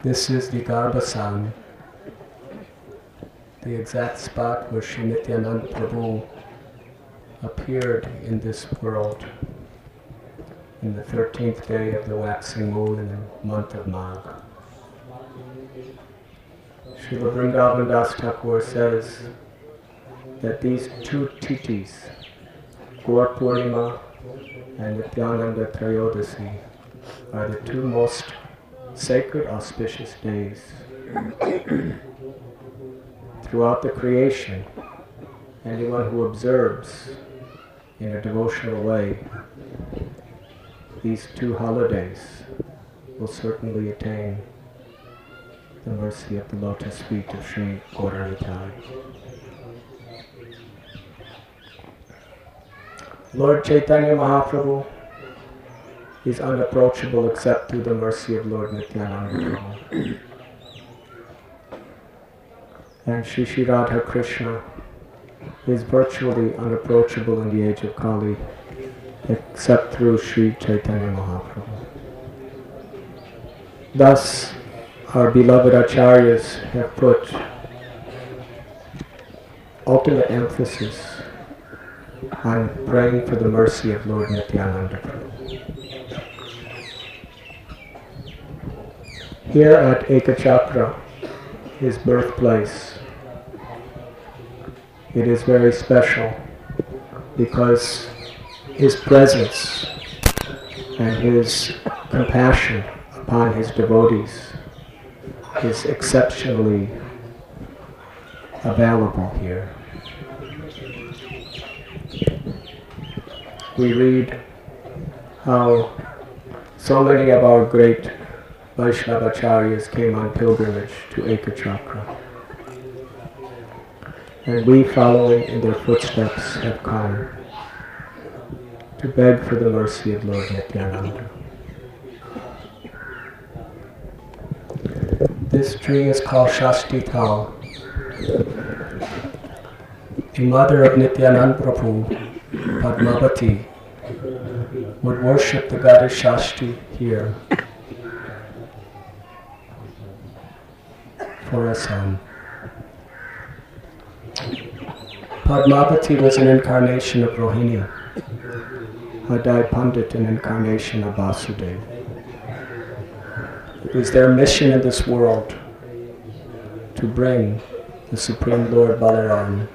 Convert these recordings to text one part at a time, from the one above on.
This is the Garbhasan, the exact spot where Sri Nityananda Prabhu appeared in this world in the 13th day of the waxing moon in the month of Magh. Srila Vrindavan Das Thakur says that these two titis, Gaur Purnima and Nityananda Trayodasi, are the two most sacred, auspicious days. Throughout the creation, anyone who observes in a devotional way these two holidays will certainly attain the mercy of the lotus feet of Sri Gauranitai. Lord Chaitanya Mahaprabhu is unapproachable except through the mercy of Lord Nityananda Prabhu. And Shri Shri Radha Krishna is virtually unapproachable in the age of Kali except through Sri Chaitanya Mahaprabhu. Thus, our beloved acharyas have put ultimate emphasis on praying for the mercy of Lord Nityananda Prabhu. Here at Ekachakra, his birthplace, it is very special because his presence and his compassion upon his devotees is exceptionally available here. We read how so many of our great Vaishnavacharyas came on pilgrimage to Ekachakra, and we, following in their footsteps, have come to beg for the mercy of Lord Nityananda. This tree is called Shasti Thal. The mother of Nityananda Prabhu, Padmavati, would worship the goddess Shasti here for a son. Padmavati was an incarnation of Rohini, Hadai Pandit an incarnation of Vasudeva. It was their mission in this world to bring the Supreme Lord Balaram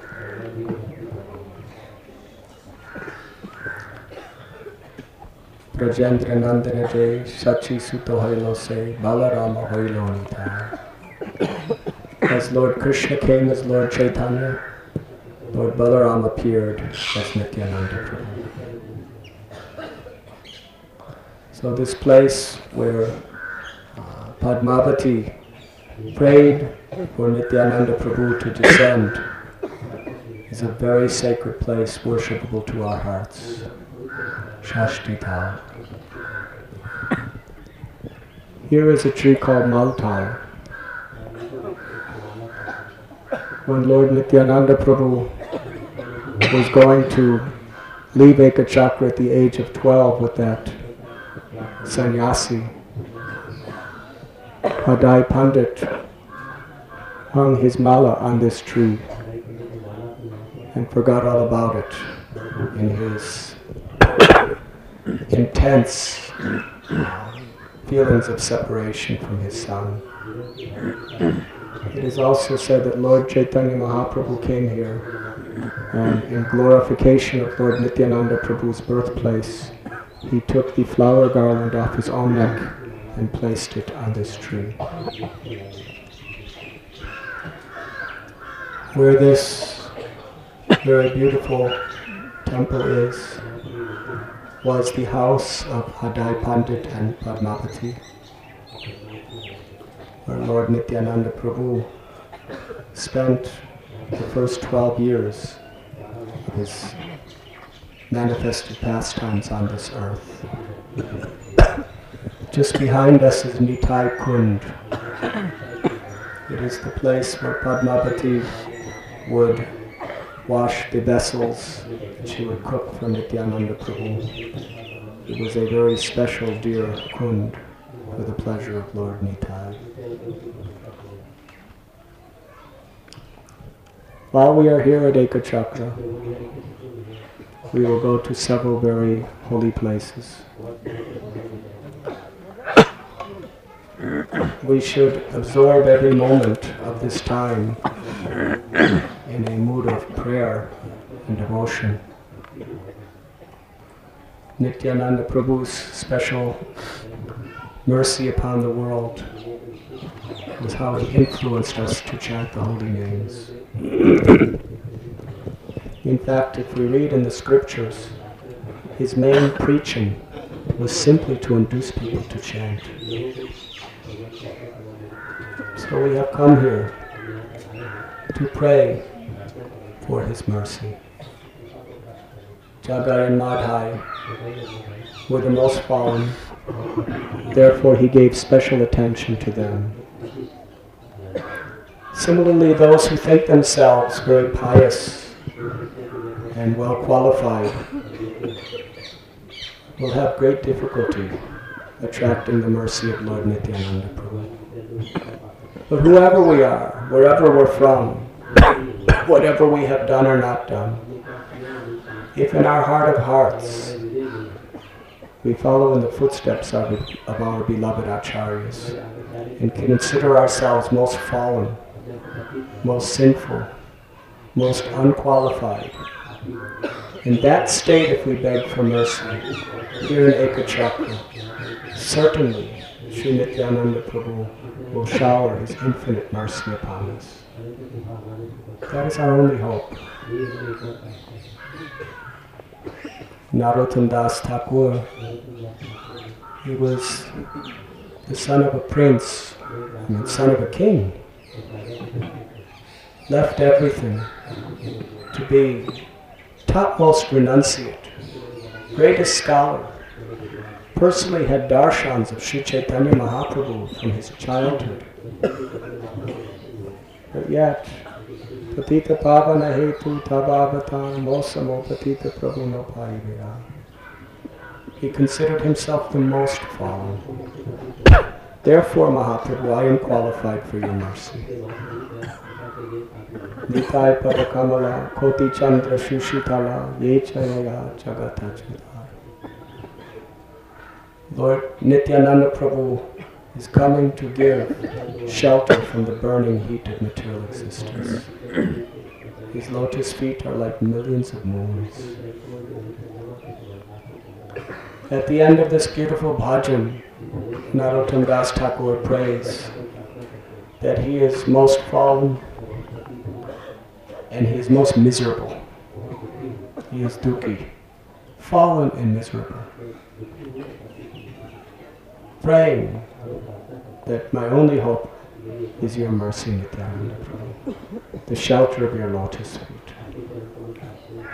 Brajendra Nandana Jai Sachi Suto Hoilo Se Balarama Hoilo Nita. As Lord Krishna came as Lord Chaitanya, Lord Balaram appeared as Nityananda Prabhu. So this place where Padmavati prayed for Nityananda Prabhu to descend is a very sacred place, worshipable to our hearts. Shasti Thal. Here is a tree called Maltal. When Lord Nityananda Prabhu was going to leave Ekachakra at the age of 12 with that sannyasi, Hadai Pandit hung his mala on this tree and forgot all about it in his intense feelings of separation from his son. It is also said that Lord Chaitanya Mahaprabhu came here and in glorification of Lord Nityananda Prabhu's birthplace, he took the flower garland off his own neck and placed it on this tree. Where this very beautiful temple is, was the house of Hadai Pandit and Padmavati, where Lord Nityananda Prabhu spent the first 12 years of his manifested pastimes on this earth. Just behind us is Nitai Kund. It is the place where Padmavati would wash the vessels that she would cook for Nityananda Prabhu. It was a very special dear kund. for the pleasure of Lord Nitai. While we are here at Ekachakra, we will go to several very holy places. We should absorb every moment of this time in a mood of prayer and devotion. Nityananda Prabhu's special mercy upon the world was how he influenced us to chant the holy names. In fact, if we read in the scriptures, his main preaching was simply to induce people to chant. So we have come here to pray for his mercy. Jagai and Madhai were the most fallen, therefore he gave special attention to them. Similarly, those who think themselves very pious and well qualified will have great difficulty attracting the mercy of Lord Nityananda Prabhu. But whoever we are, wherever we're from, whatever we have done or not done, if in our heart of hearts we follow in the footsteps of our beloved Acharyas and consider ourselves most fallen, most sinful, most unqualified, in that state, if we beg for mercy here in Ekachakra, certainly Sri Nityananda Prabhu will shower his infinite mercy upon us. That is our only hope. Narottam Das Thakur, he was the son of a prince, son of a king. Left everything to be topmost renunciate, greatest scholar. Personally had darshans of Sri Chaitanya Mahaprabhu from his childhood. But yet, Patita Pavana Hetu Tabhavatam Mosamo Patita Prabhu no Paivira. He considered himself the most fallen. Therefore, Mahaprabhu, I am qualified for your mercy. Nitai Padakamala Koti Chandra Shushitala Yechaya Jagata Chidai. Lord Nityananda Prabhu is coming to give shelter from the burning heat of material existence. His lotus feet are like millions of moons. At the end of this beautiful bhajan, Narottam Das Thakur prays that he is most fallen and he is most miserable. He is dukhi, fallen and miserable. Praying that my only hope is your mercy, Nityananda Prabhu, the shelter of your lotus feet.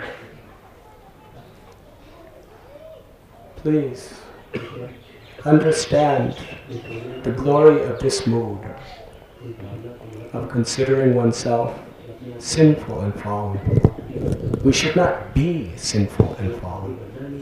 Please understand the glory of this mood of considering oneself sinful and fallen. We should not be sinful and fallen.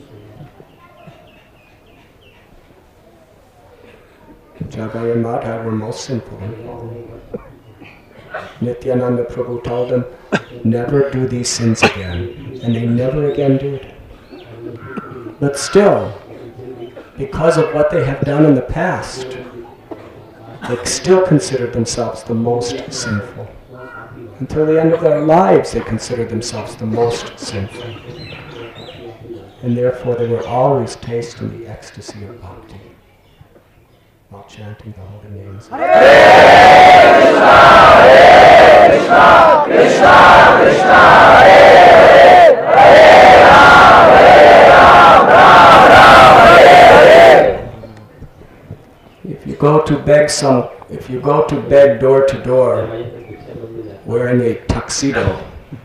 Jagai and Madhai were most sinful and fallen. Nityananda Prabhu told them, never do these sins again. And they never again did. But still, because of what they have done in the past, they still considered themselves the most sinful. Until the end of their lives, they considered themselves the most sinful. And therefore, they were always tasting the ecstasy of bhakti while chanting the holy names. Hare Krishna, Hare Krishna, Krishna Krishna, Hare Hare, Hare Ram, Ram Ram, Hare Hare. If you go to beg door to door, wearing a tuxedo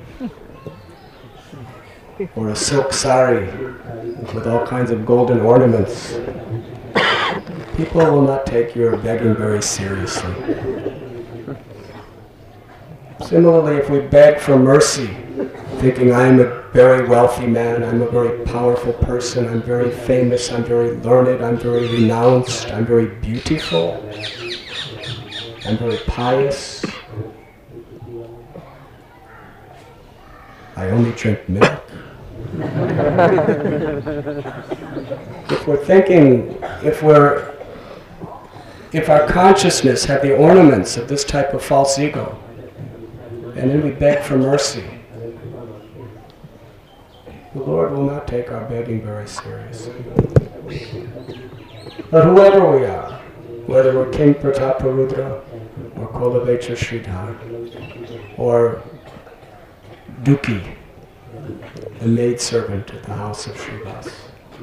or a silk sari with all kinds of golden ornaments, people will not take your begging very seriously. Similarly, if we beg for mercy thinking I'm a very wealthy man, I'm a very powerful person, I'm very famous, I'm very learned, I'm very renounced, I'm very beautiful, I'm very pious. I only drink milk. If we're thinking, if our consciousness had the ornaments of this type of false ego, and then we beg for mercy, the Lord will not take our begging very seriously. But whoever we are, whether we're King Prataparudra, or Kolavecha Sridhar, or Duki, the maidservant at the house of Srivas,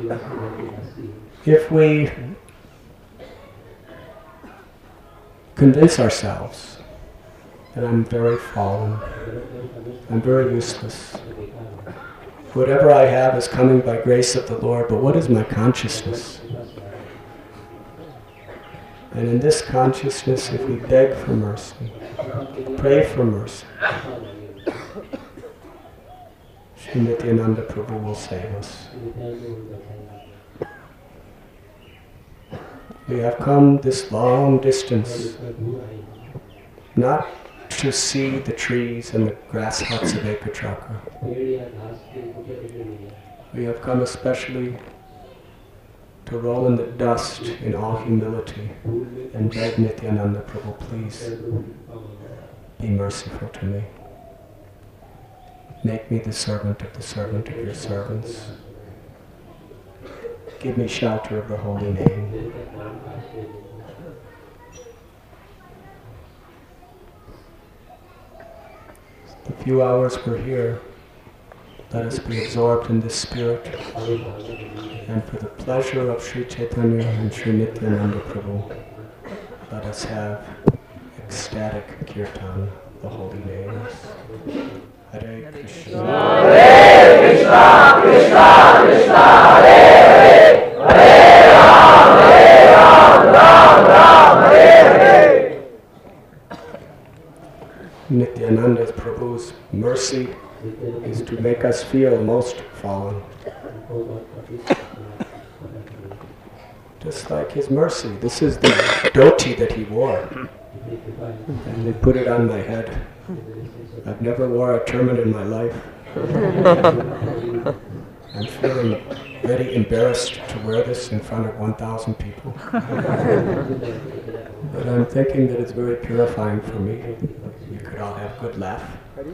if we convince ourselves that I'm very fallen, I'm very useless, whatever I have is coming by grace of the Lord, but what is my consciousness? And in this consciousness, if we beg for mercy, pray for mercy, Sri Nityananda Prabhu will save us. We have come this long distance, not to see the trees and the grass huts of Ekachakra. We have come especially to roll in the dust in all humility and beg Nityananda Prabhu, please be merciful to me. Make me the servant of your servants. Give me shelter of the holy name. The few hours we're here, let us be absorbed in this spirit, and for the pleasure of Sri Chaitanya and Sri Nityananda Prabhu, let us have ecstatic kirtan, the holy names. Hare Krishna. Hare Krishna, Krishna Krishna, Hare Hare, Hare Ram, Ram Ram, Hare Hare. Nityananda Prabhu's mercy is to make us feel most fallen. Just like his mercy. This is the dhoti that he wore. And they put it on my head. I've never wore a turban in my life. I'm feeling very embarrassed to wear this in front of 1,000 people. But I'm thinking that it's very purifying for me. You could all have a good laugh.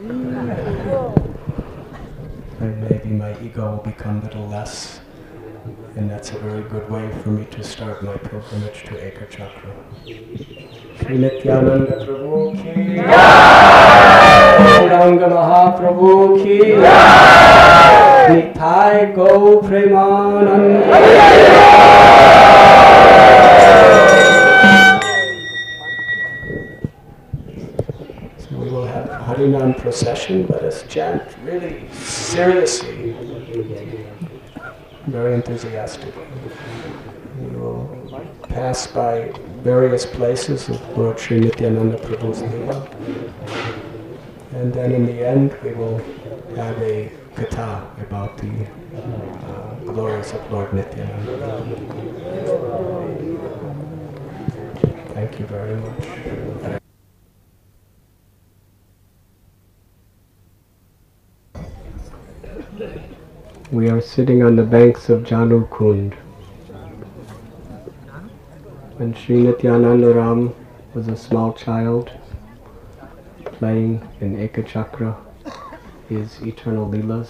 And maybe my ego will become a little less. And that's a very good way for me to start my pilgrimage to Ekachakra. Sri Nityananda Prabhu ki Jai! Gauranga Mahaprabhu ki Jai! Nitai Go Premananda. So we will have Harinam procession. Let us chant really seriously, very enthusiastically. We will pass by various places of Lord Sri Nityananda Prabhu's Leela. And then in the end we will have a katha about the glories of Lord Nityananda. Thank you very much. We are sitting on the banks of Janu Kund. When Sri Nityananda Ram was a small child, playing in Ekachakra, his eternal leelas,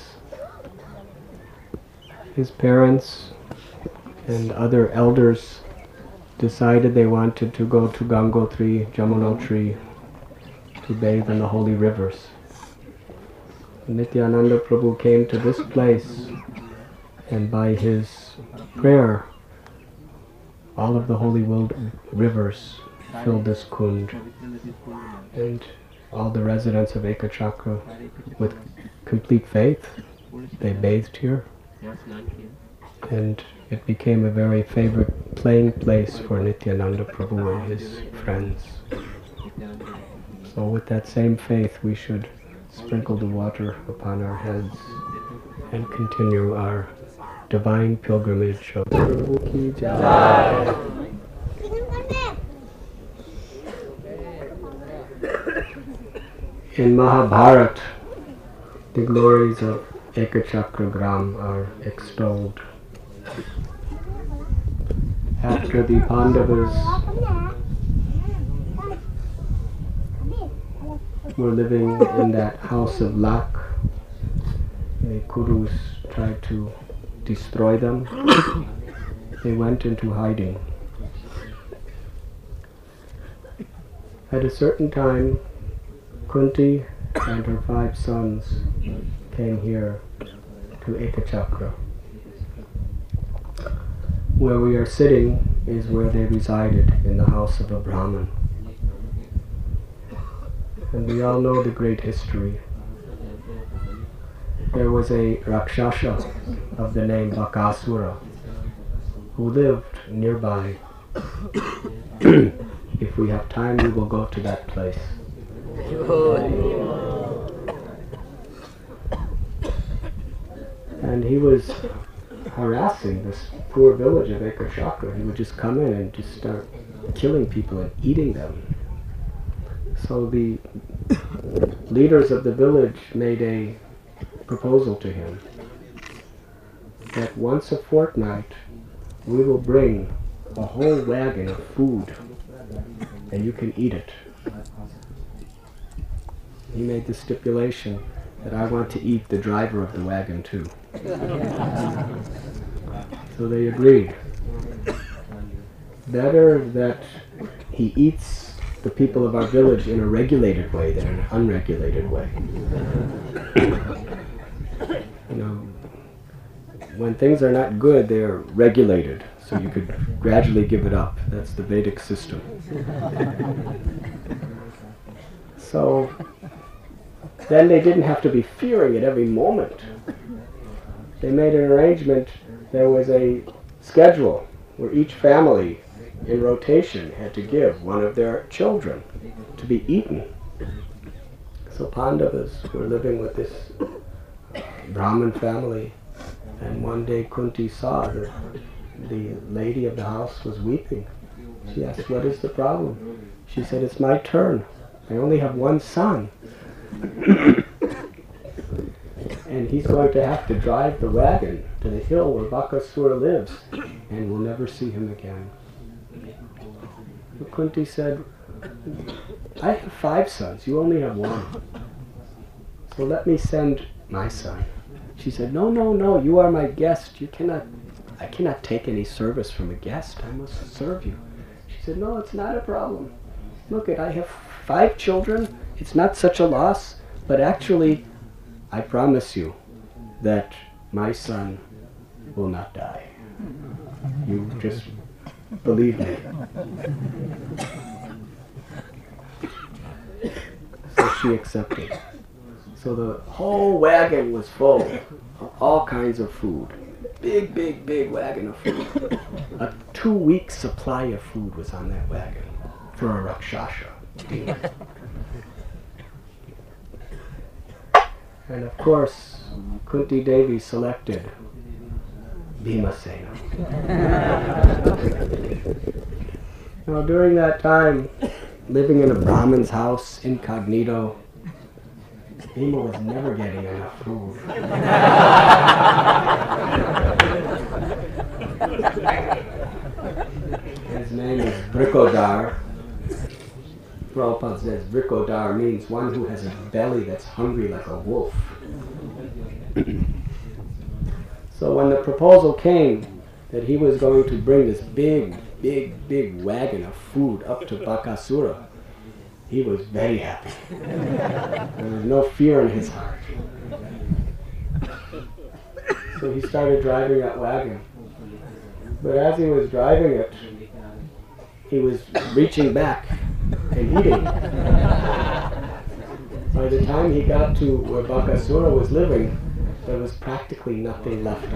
his parents and other elders decided they wanted to go to Gangotri, Jamunotri, to bathe in the holy rivers. Nityananda Prabhu came to this place, and by his prayer, all of the holy rivers filled this kund, and all the residents of Ekachakra, with complete faith, they bathed here, and it became a very favorite playing place for Nityananda Prabhu and his friends. So with that same faith, we should sprinkle the water upon our heads and continue our divine pilgrimage of Prabhu Ki Jai. In Mahabharata, the glories of Ekachakra Gram are extolled. After the Pandavas were living in that house of luck, the Kurus tried to destroy them. They went into hiding. At a certain time, Kunti and her 5 sons came here to Ekachakra. Where we are sitting is where they resided, in the house of a Brahmin. And we all know the great history. There was a Rakshasa of the name Bakasura who lived nearby. If we have time, we will go to that place. And he was harassing this poor village of Ekachakra. He would just come in and just start killing people and eating them. So the leaders of the village made a proposal to him that once a fortnight we will bring a whole wagon of food and you can eat it. He made the stipulation that I want to eat the driver of the wagon too. So they agreed. Better that he eats the people of our village in a regulated way than an unregulated way. You know, when things are not good, they're regulated, so you could gradually give it up. That's the Vedic system. So then they didn't have to be fearing it every moment. They made an arrangement. There was a schedule where each family in rotation had to give one of their children to be eaten. So Pandavas were living with this Brahmin family, and one day Kunti saw that the lady of the house was weeping. She asked, "What is the problem?" She said, "It's my turn. I only have one son. And he's going to have to drive the wagon to the hill where Bakasura lives, and we'll never see him again." But Kunti said, "I have 5 sons, you only have 1. So let me send my son." She said, "No, no, no, you are my guest. I cannot take any service from a guest. I must serve you." She said, "No, it's not a problem. Look, I have 5 children. It's not such a loss, but actually, I promise you that my son will not die. You just believe me." So she accepted. So the whole wagon was full of all kinds of food. Big, big, big wagon of food. A 2-week supply of food was on that wagon for a Rakshasa. And of course, Kunti Devi selected Bhimasena. Now during that time, living in a Brahmin's house, incognito, Bhima was never getting enough food. His name is Vrikodar. Prabhupada says Vrikodar means one who has a belly that's hungry like a wolf. So when the proposal came that he was going to bring this big, big, big wagon of food up to Bakasura, he was very happy. There was no fear in his heart. So he started driving that wagon. But as he was driving it, he was reaching back and eating. By the time he got to where Bakasura was living, there was practically nothing left.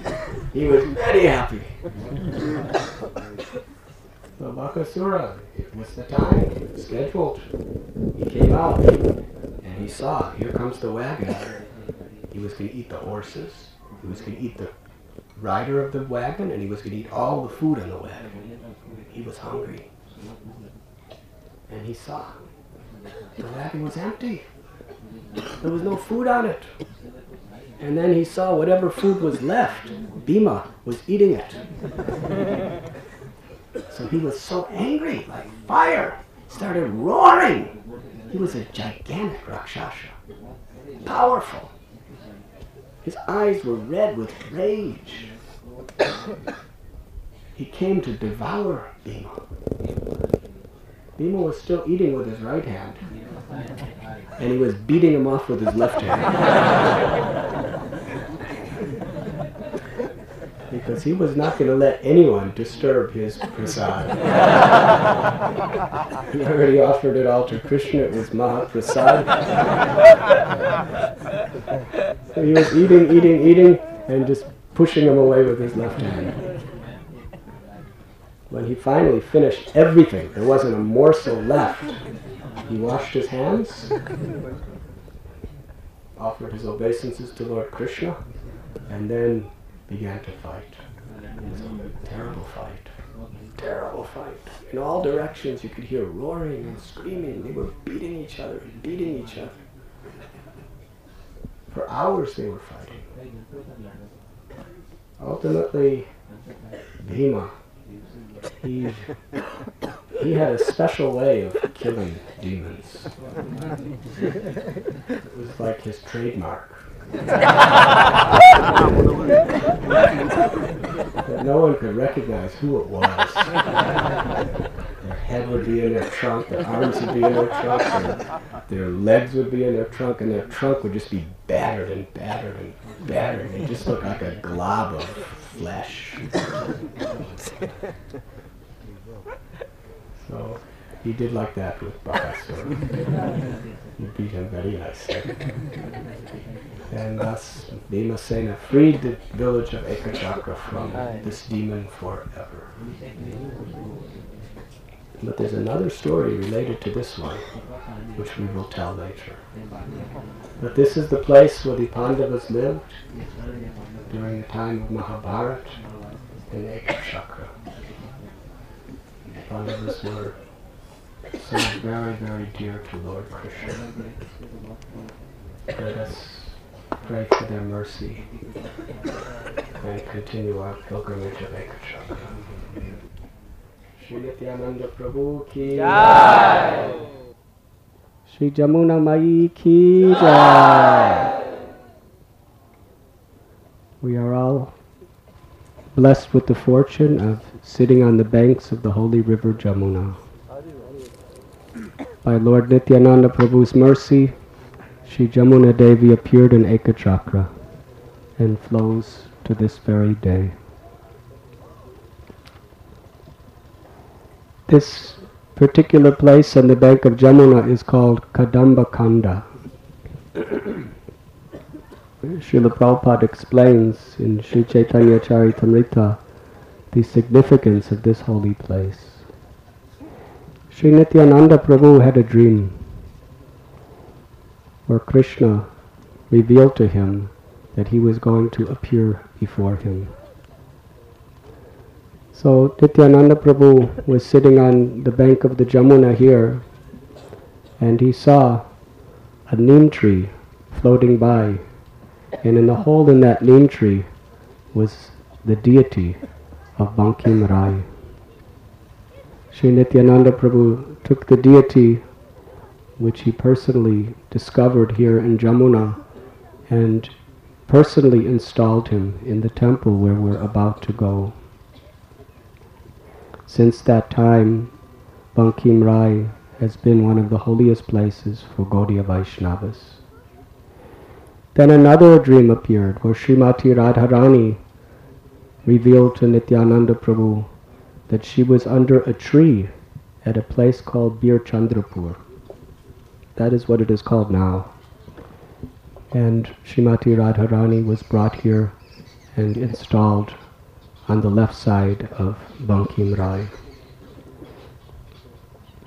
He was very happy. So Bakasura was the time scheduled. He came out and he saw, here comes the wagon. He was going to eat the horses. He was going to eat the rider of the wagon, and he was going to eat all the food on the wagon. He was hungry. And he saw the wagon was empty. There was no food on it. And then he saw whatever food was left, Bhima was eating it. So he was so angry, like fire, started roaring. He was a gigantic Rakshasa, powerful. His eyes were red with rage. He came to devour Bhima. Bhima was still eating with his right hand, and he was beating him off with his left hand. Because he was not going to let anyone disturb his prasad. He already offered it all to Krishna. It was Mahaprasad. So he was eating, and just pushing him away with his left hand. When he finally finished everything, there wasn't a morsel left. He washed his hands, offered his obeisances to Lord Krishna, and then began to fight. It was a terrible fight. Terrible fight. In all directions you could hear roaring and screaming. They were beating each other. For hours they were fighting. Ultimately, Bhima, he had a special way of killing demons. It was like his trademark. That no one could recognize who it was. Their head would be in their trunk, their arms would be in their trunk, their legs would be in their trunk, and their trunk would just be battered and battered and battered. They just looked like a glob of flesh. So he did like that with Bakasura. He beat him very nicely. And thus Bhimasena freed the village of Ekachakra from this demon forever. But there's another story related to this one, which we will tell later. But this is the place where the Pandavas lived during the time of Mahabharata in Ekachakra. The Pandavas were so very, very dear to Lord Krishna. Let us pray for their mercy and continue our pilgrimage of Ekachakra. Shri Nityananda Prabhu ki Jai! Shri Jamuna Mai ki Jai! We are all blessed with the fortune of sitting on the banks of the holy river Jamuna. By Lord Nityananda Prabhu's mercy, Shri Jamuna Devi appeared in Ekachakra and flows to this very day. This particular place on the bank of Jamuna is called Kadamba Kanda. Srila Prabhupada explains in Sri Chaitanya Charitamrita the significance of this holy place. Sri Nityananda Prabhu had a dream where Krishna revealed to him that he was going to appear before him. So Nityananda Prabhu was sitting on the bank of the Jamuna here, and he saw a neem tree floating by, and in the hole in that neem tree was the deity of Bankim Rai. Sri Nityananda Prabhu took the deity which he personally discovered here in Jamuna and personally installed him in the temple where we're about to go. Since that time, Bankim Rai has been one of the holiest places for Gaudiya Vaishnavas. Then another dream appeared where Srimati Radharani revealed to Nityananda Prabhu that she was under a tree at a place called Bir Chandrapur. That is what it is called now. And Srimati Radharani was brought here and installed on the left side of Bankim Rai.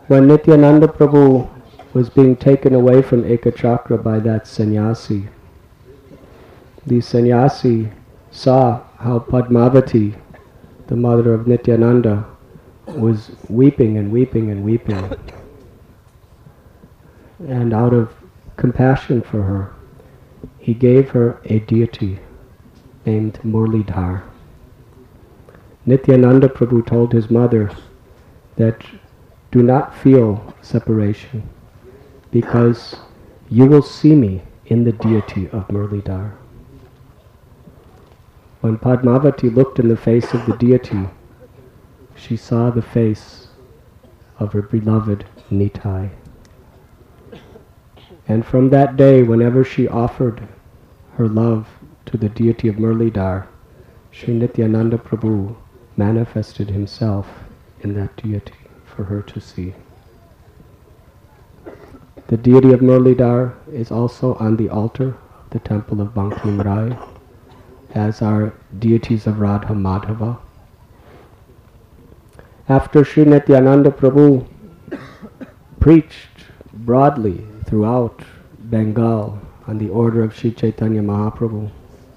When Nityananda Prabhu was being taken away from Ekachakra by that sannyasi, the sannyasi saw how Padmavati, the mother of Nityananda, was weeping and weeping and weeping. And out of compassion for her, he gave her a deity named Murlidhar. Nityananda Prabhu told his mother that do not feel separation because you will see me in the deity of Murlidhar. When Padmavati looked in the face of the deity, she saw the face of her beloved Nitai. And from that day, whenever she offered her love to the deity of Murlidhar, Sri Nityananda Prabhu manifested himself in that deity for her to see. The deity of Murlidhar is also on the altar of the temple of Bankim Rai, as are deities of Radha Madhava. After Sri Nityananda Prabhu preached broadly throughout Bengal on the order of Sri Chaitanya Mahaprabhu,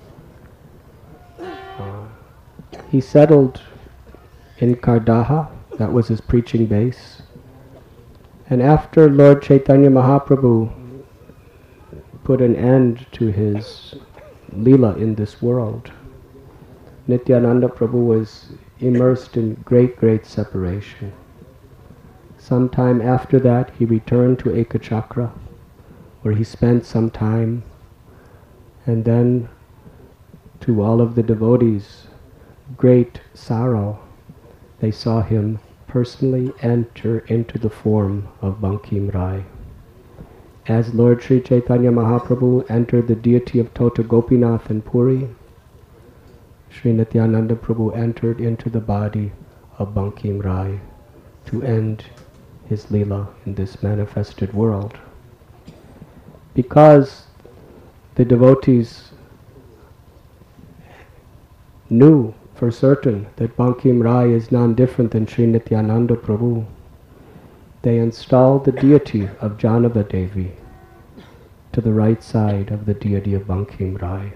he settled in Kardaha. That was his preaching base. And after Lord Chaitanya Mahaprabhu put an end to his Leela in this world, Nityananda Prabhu was immersed in great separation. Sometime after that, he returned to Ekachakra, where he spent some time, and then, to all of the devotees' great sorrow, they saw him personally enter into the form of Bankim Rai. As Lord Sri Chaitanya Mahaprabhu entered the deity of Tota Gopinath in Puri, Sri Nityananda Prabhu entered into the body of Bankim Rai to end his Leela in this manifested world. Because the devotees knew for certain that Bankim Rai is none different than Sri Nityananda Prabhu, they installed the deity of Janava Devi to the right side of the deity of Bankim Rai.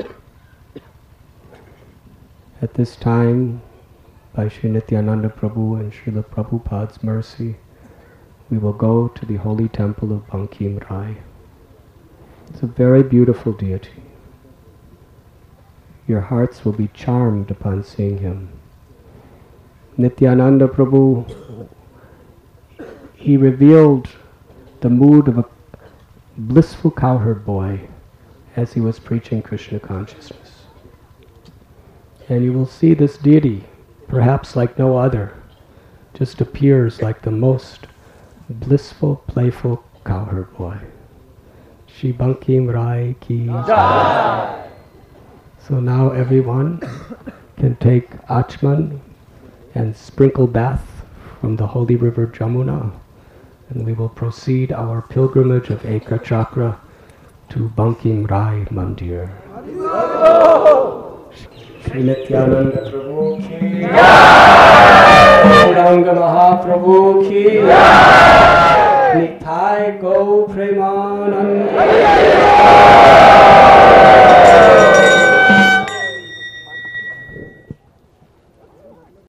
At this time, by Sri Nityananda Prabhu and Srila Prabhupada's mercy, we will go to the holy temple of Bankim Rai. It's a very beautiful deity. Your hearts will be charmed upon seeing him. Nityananda Prabhu, he revealed the mood of a blissful cowherd boy as he was preaching Krishna consciousness. And you will see this deity, perhaps like no other, just appears like the most blissful, playful cowherd boy. Shri Bankim Rai ki jai. So now everyone can take Achman and sprinkle bath from the holy river Jamuna, and we will proceed our pilgrimage of Ekachakra to Bankim Rai Mandir. Shri Nityananda Prabhu ki jai, Gauranga Mahaprabhu ki jai, Nitai Go Premananda.